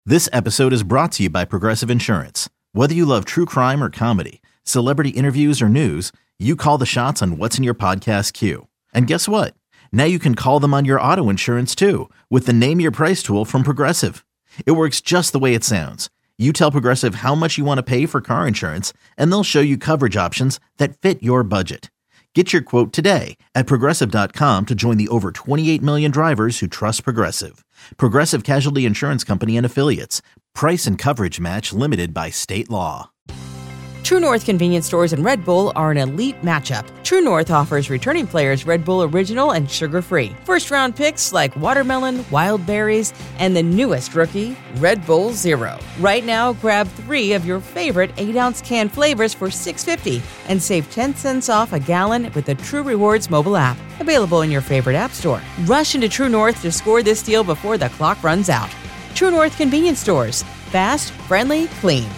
This episode is brought to you by Progressive Insurance. Whether you love true crime or comedy, celebrity interviews or news, you call the shots on what's in your podcast queue. And guess what? Now you can call them on your auto insurance too with the Name Your Price tool from Progressive. It works just the way it sounds. You tell Progressive how much you want to pay for car insurance, and they'll show you coverage options that fit your budget. Get your quote today at Progressive.com to join the over 28 million drivers who trust Progressive. Progressive Casualty Insurance Company and Affiliates. Price and coverage match limited by state law. True North convenience stores and Red Bull are an elite matchup. True North offers returning players Red Bull Original and sugar-free. First-round picks like watermelon, wild berries, and the newest rookie, Red Bull Zero. Right now, grab 3 of your favorite 8-ounce can flavors for $6.50 and save 10 cents off a gallon with the True Rewards mobile app. Available in your favorite app store. Rush into True North to score this deal before the clock runs out. True North convenience stores. Fast, friendly, clean.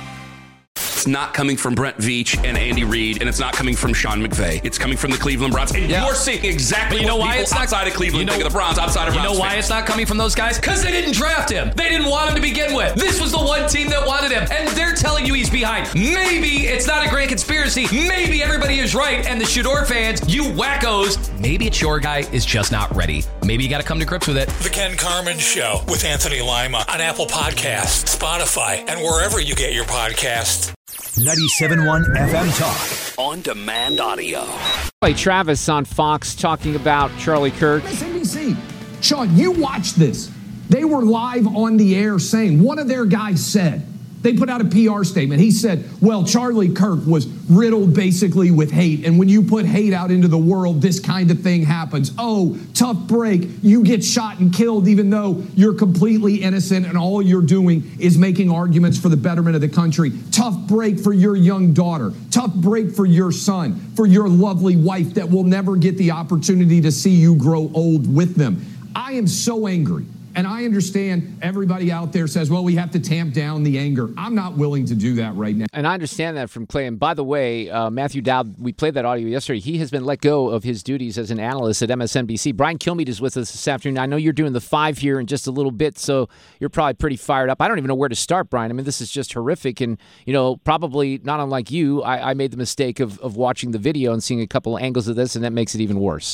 It's not coming from Brent Veach and Andy Reid, and it's not coming from Sean McVay. It's coming from the Cleveland Browns. And you're seeing exactly what people it's outside of Cleveland think of the Browns, outside of Browns. You know why it's not coming from those guys? Because they didn't draft him. They didn't want him to begin with. This was the one team that wanted him, and they're telling you he's behind. Maybe it's not a great conspiracy. Maybe everybody is right, and the Shador fans, you wackos, maybe it's your guy is just not ready. Maybe you got to come to grips with it. The Ken Carman Show with Anthony Lima on Apple Podcasts, Spotify, and wherever you get your podcasts. 97.1 FM Talk. On demand audio. Travis on Fox talking about Charlie Kirk. MSNBC. Sean, you watched this. They were live on the air saying, one of their guys said, they put out a PR statement. He said, well, Charlie Kirk was riddled basically with hate. And when you put hate out into the world, this kind of thing happens. Oh, tough break. You get shot and killed even though you're completely innocent and all you're doing is making arguments for the betterment of the country. Tough break for your young daughter. Tough break for your son, for your lovely wife that will never get the opportunity to see you grow old with them. I am so angry. And I understand everybody out there says, well, we have to tamp down the anger. I'm not willing to do that right now. And I understand that from Clay. And by the way, Matthew Dowd, we played that audio yesterday. He has been let go of his duties as an analyst at MSNBC. Brian Kilmeade is with us this afternoon. I know you're doing the 5 here in just a little bit, so you're probably pretty fired up. I don't even know where to start, Brian. I mean, this is just horrific. And, you know, probably not unlike you, I made the mistake of watching the video and seeing a couple of angles of this, and that makes it even worse.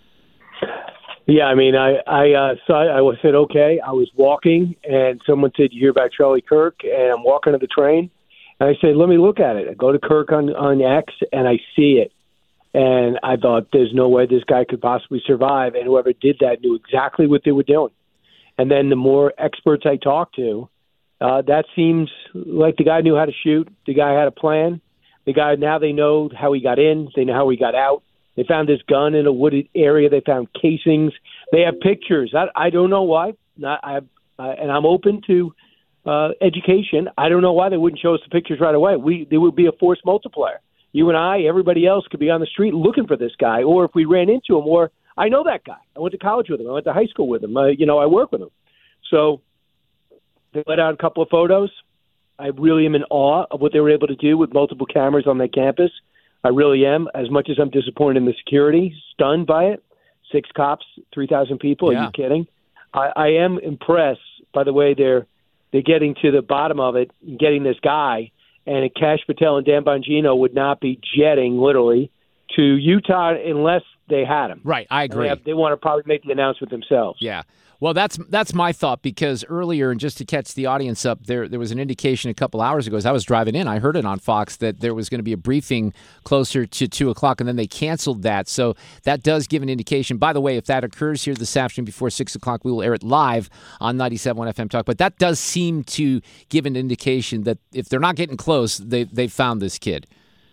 Yeah, I mean, I said, okay, I was walking, and someone said, you hear about Charlie Kirk? And I'm walking to the train, and I said, let me look at it. I go to Kirk on X, and I see it. And I thought, there's no way this guy could possibly survive, and whoever did that knew exactly what they were doing. And then the more experts I talked to, that seems like the guy knew how to shoot. The guy had a plan. The guy, now they know how he got in. They know how he got out. They found this gun in a wooded area. They found casings. They have pictures. I don't know why. And I'm open to education. I don't know why they wouldn't show us the pictures right away. There would be a force multiplier. You and I, everybody else could be on the street looking for this guy. Or if we ran into him, or I know that guy. I went to college with him. I went to high school with him. I work with him. So they let out a couple of photos. I really am in awe of what they were able to do with multiple cameras on their campus. I really am, as much as I'm disappointed in the security, stunned by it. 6 cops, 3,000 people. Yeah. Are you kidding? I am impressed by the way they're getting to the bottom of it, getting this guy. And Kash Patel and Dan Bongino would not be jetting, literally, to Utah unless they had him. Right, I agree. They want to probably make the announcement themselves. Yeah. Well, that's my thought, because earlier, and just to catch the audience up, there was an indication a couple hours ago as I was driving in, I heard it on Fox, that there was going to be a briefing closer to 2 o'clock, and then they canceled that. So that does give an indication. By the way, if that occurs here this afternoon before 6 o'clock, we will air it live on 97.1 FM Talk. But that does seem to give an indication that if they're not getting close, they've found this kid.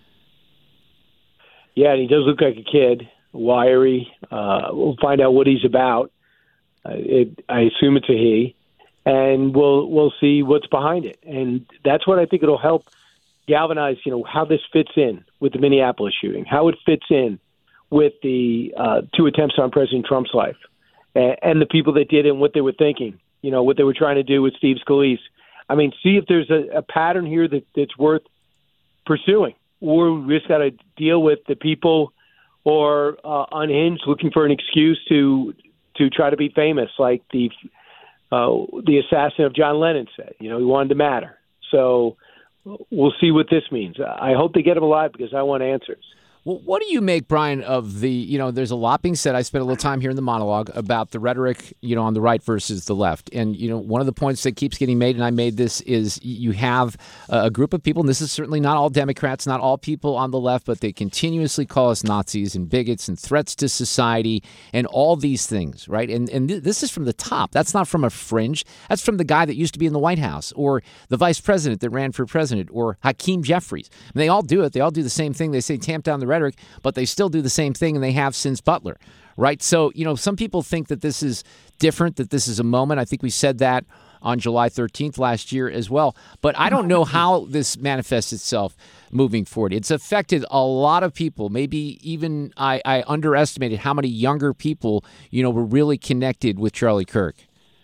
Yeah, and he does look like a kid, wiry. We'll find out what he's about. I assume it's a he, and we'll see what's behind it. And that's what I think it'll help galvanize, how this fits in with the Minneapolis shooting, how it fits in with the 2 attempts on President Trump's life, and the people that did it and what they were thinking, what they were trying to do with Steve Scalise. I mean, see if there's a pattern here that's worth pursuing, or we just got to deal with the people or unhinged looking for an excuse to try to be famous, like the the assassin of John Lennon said. He wanted to matter. So we'll see what this means. I hope they get him alive because I want answers. Well, what do you make, Brian, of the, there's a lot being said. I spent a little time here in the monologue about the rhetoric, on the right versus the left. And, one of the points that keeps getting made, and I made this, is you have a group of people, and this is certainly not all Democrats, not all people on the left, but they continuously call us Nazis and bigots and threats to society and all these things, right? And this is from the top. That's not from a fringe. That's from the guy that used to be in the White House or the vice president that ran for president or Hakeem Jeffries. And they all do it. They all do the same thing. They say tamp down the rhetoric, but they still do the same thing, and they have since Butler, right? So, some people think that this is different, that this is a moment. I think we said that on July 13th last year as well. But I don't know how this manifests itself moving forward. It's affected a lot of people. Maybe even I underestimated how many younger people, were really connected with Charlie Kirk.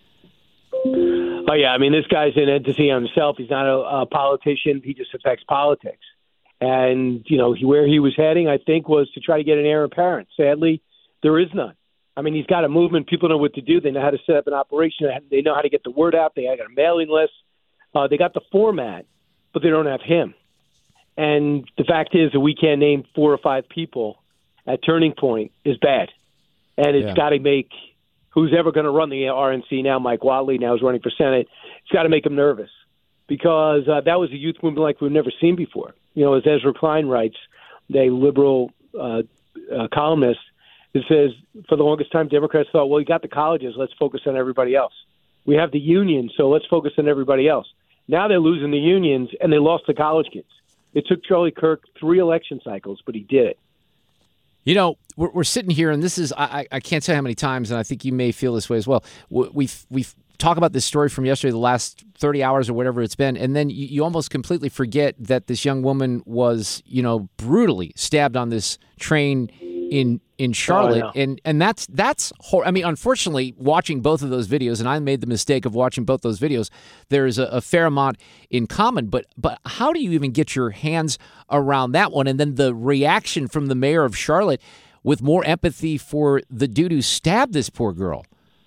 Oh, yeah. I mean, this guy's an entity on himself. He's not a politician. He just affects politics. And, where he was heading, I think, was to try to get an heir apparent. Sadly, there is none. I mean, he's got a movement. People know what to do. They know how to set up an operation. They know how to get the word out. They got a mailing list. They got the format, but they don't have him. And the fact is that we can't name 4 or 5 people at Turning Point is bad. And it's got to make who's ever going to run the RNC now, Mike Whatley, now is running for Senate, it's got to make him nervous. Because that was a youth movement like we've never seen before. As Ezra Klein writes, the liberal columnist, it says, for the longest time, Democrats thought, well, you got the colleges, let's focus on everybody else. We have the unions, so let's focus on everybody else. Now they're losing the unions, and they lost the college kids. It took Charlie Kirk 3 election cycles, but he did it. We're sitting here, and this is, I can't say how many times, and I think you may feel this way as well. We've talk about this story from yesterday, the last 30 hours or whatever it's been, and then you almost completely forget that this young woman was, brutally stabbed on this train in Charlotte, and that's horrible. I mean, unfortunately, watching both of those videos, and I made the mistake of watching both those videos, there is a fair amount in common. But how do you even get your hands around that one? And then the reaction from the mayor of Charlotte with more empathy for the dude who stabbed this poor girl.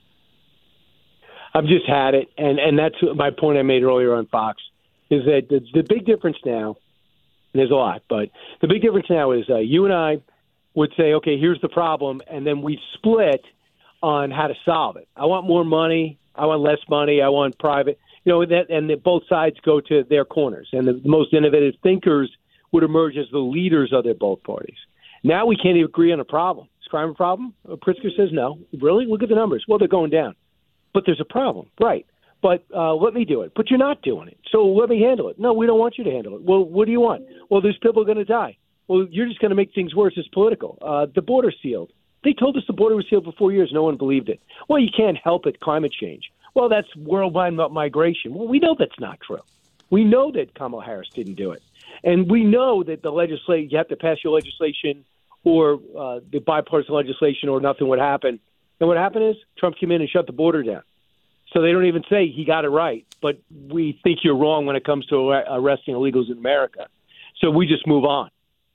I've just had it, and that's my point I made earlier on Fox, is that the big difference now, and there's a lot, but the big difference now is you and I would say, okay, here's the problem, and then we split on how to solve it. I want more money. I want less money. I want private. Both sides go to their corners, and the most innovative thinkers would emerge as the leaders of their both parties. Now we can't even agree on a problem. Is crime a problem? Pritzker says no. Really? Look at the numbers. Well, they're going down. But there's a problem, right? But let me do it. But you're not doing it. So let me handle it. No, we don't want you to handle it. Well, what do you want? Well, there's people going to die. Well, you're just going to make things worse. It's political. The border's sealed. They told us the border was sealed for 4 years. No one believed it. Well, you can't help it. Climate change. Well, that's worldwide migration. Well, we know that's not true. We know that Kamala Harris didn't do it. And we know that you have to pass your legislation or the bipartisan legislation or nothing would happen. And what happened is Trump came in and shut the border down. So they don't even say he got it right, but we think you're wrong when it comes to arresting illegals in America. So we just move on.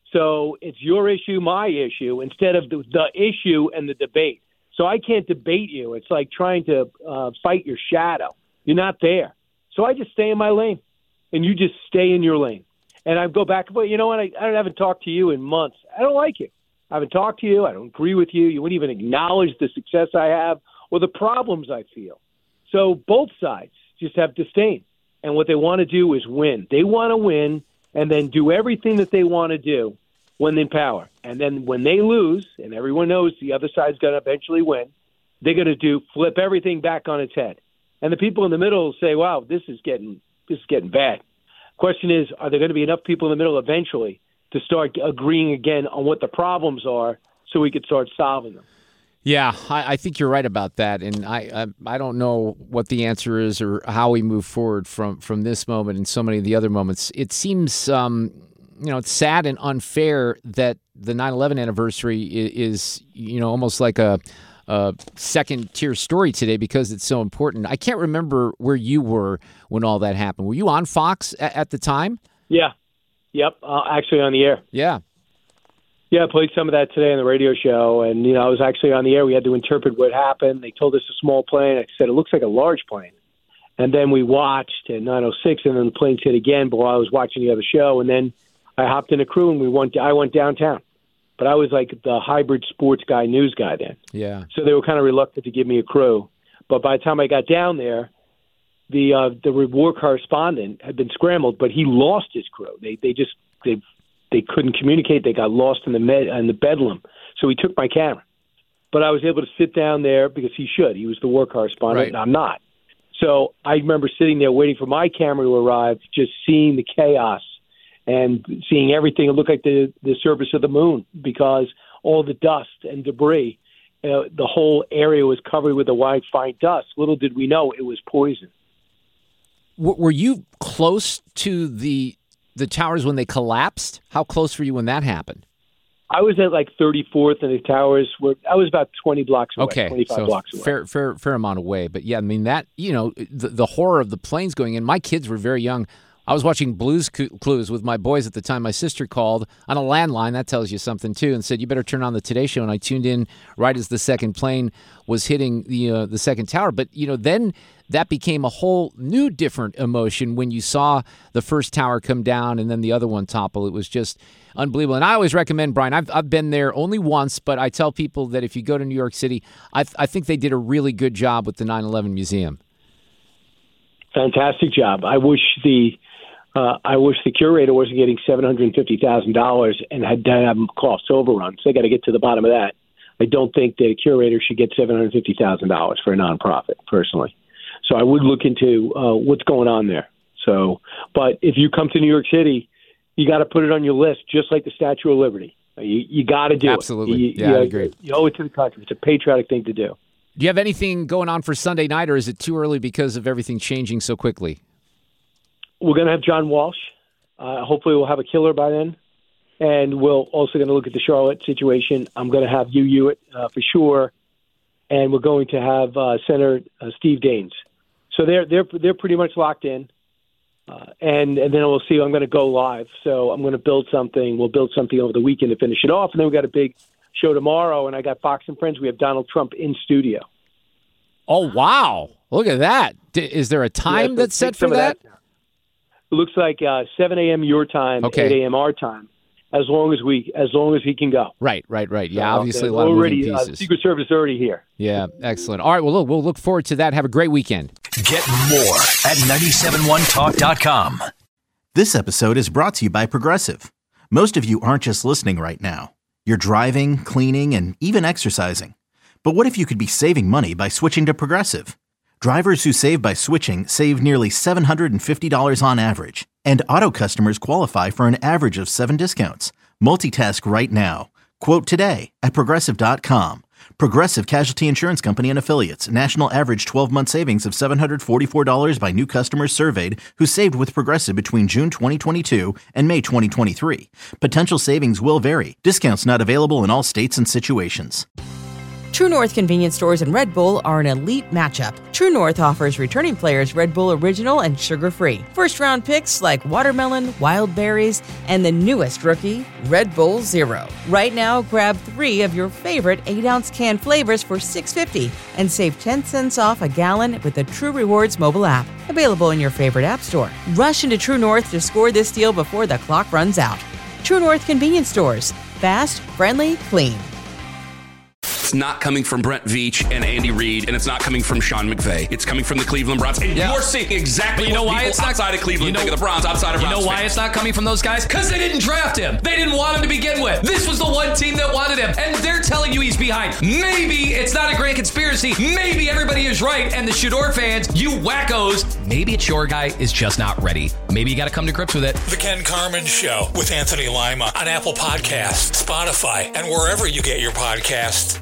So it's your issue, my issue, instead of the issue and the debate. So I can't debate you. It's like trying to fight your shadow. You're not there. So I just stay in my lane, and you just stay in your lane. And I go back, but you know what? I haven't talked to you in months. I don't like you. I haven't talked to you. I don't agree with you. You wouldn't even acknowledge the success I have or the problems I feel. So both sides just have disdain. And what they want to do is win. They want to win and then do everything that they want to do when in power. And then when they lose, and everyone knows the other side's going to eventually win, they're going to flip everything back on its head. And the people in the middle say, wow, this is getting bad. Question is, are there going to be enough people in the middle eventually to start agreeing again on what the problems are so we could start solving them? Yeah, I think you're right about that, and I don't know what the answer is or how we move forward from this moment and so many of the other moments. It seems, it's sad and unfair that the 9/11 anniversary is almost like a second-tier story today because it's so important. I can't remember where you were when all that happened. Were you on Fox at the time? Yeah. Yep. Actually on the air. Yeah. Yeah, I played some of that today on the radio show, and, I was actually on the air. We had to interpret what happened. They told us a small plane. I said, it looks like a large plane. And then we watched at 9:06, and then the plane hit again while I was watching the other show. And then I hopped in a crew, and I went downtown. But I was like the hybrid sports guy, news guy then. Yeah. So they were kind of reluctant to give me a crew. But by the time I got down there, the war correspondent had been scrambled, but he lost his crew. They couldn't communicate. They got lost in the bedlam. So he took my camera. But I was able to sit down there because he should. He was the war correspondent, and I'm not. So I remember sitting there waiting for my camera to arrive, just seeing the chaos and seeing everything. It looked like the surface of the moon because all the dust and debris, the whole area was covered with a white fine dust. Little did we know it was poison. Were you close to the towers when they collapsed? How close were you when that happened? I was at like 34th, and the towers I was about 20 blocks away, okay, 25 so blocks away. Fair amount away. But yeah, I mean that, the horror of the planes going in. My kids were very young. I was watching Blue's Clues with my boys at the time. My sister called on a landline. That tells you something too, and said, "You better turn on the Today Show." And I tuned in right as the second plane was hitting the second tower. But then that became a whole new different emotion when you saw the first tower come down and then the other one topple. It was just unbelievable. And I always recommend, Brian, I've been there only once, but I tell people that if you go to New York City, I think they did a really good job with the 9/11 Museum. Fantastic job. I wish the curator wasn't getting $750,000 and had to have cost overruns. They got to get to the bottom of that. I don't think that a curator should get $750,000 for a nonprofit, personally. So I would look into what's going on there. So, but if you come to New York City, you got to put it on your list, just like the Statue of Liberty. You got to do Absolutely. it. I agree. You owe it to the country. It's a patriotic thing to do. Do you have anything going on for Sunday night, or is it too early because of everything changing so quickly? We're going to have John Walsh. Hopefully we'll have a killer by then. And we're also going to look at the Charlotte situation. I'm going to have Hugh Hewitt for sure. And we're going to have Senator Steve Daines. So they're pretty much locked in. And then we'll see. I'm going to go live. So I'm going to build something. We'll build something over the weekend to finish it off. And then we've got a big show tomorrow. And I got Fox and Friends. We have Donald Trump in studio. Oh, wow. Look at that. Is there a time that's set for that? It looks like 7 a.m. your time, 8 a.m. our time, as long as he can go. Right. Yeah, obviously a lot of moving pieces. Secret Service is already here. Yeah, excellent. All right, well, we'll look forward to that. Have a great weekend. Get more at 971talk.com. This episode is brought to you by Progressive. Most of you aren't just listening right now. You're driving, cleaning, and even exercising. But what if you could be saving money by switching to Progressive? Drivers who save by switching save nearly $750 on average, and auto customers qualify for an average of 7 discounts. Multitask right now. Quote today at Progressive.com. Progressive Casualty Insurance Company and Affiliates. National average 12-month savings of $744 by new customers surveyed who saved with Progressive between June 2022 and May 2023. Potential savings will vary. Discounts not available in all states and situations. True North convenience stores and Red Bull are an elite matchup. True North offers returning players Red Bull Original and sugar-free. First-round picks like watermelon, wild berries, and the newest rookie, Red Bull Zero. Right now, grab 3 of your favorite 8-ounce can flavors for $6.50 and save 10 cents off a gallon with the True Rewards mobile app. Available in your favorite app store. Rush into True North to score this deal before the clock runs out. True North convenience stores. Fast, friendly, clean. It's not coming from Brent Veach and Andy Reid, and it's not coming from Sean McVay. It's coming from the Cleveland Browns. And you're seeing exactly what people outside of Cleveland think of the Browns, outside of Browns. You know why it's not coming from those guys? Because they didn't draft him. They didn't want him to begin with. This was the one team that wanted him, and they're telling you he's behind. Maybe it's not a grand conspiracy. Maybe everybody is right, and the Shador fans, you wackos, maybe it's your guy is just not ready. Maybe you got to come to grips with it. The Ken Carman Show with Anthony Lima on Apple Podcasts, Spotify, and wherever you get your podcasts.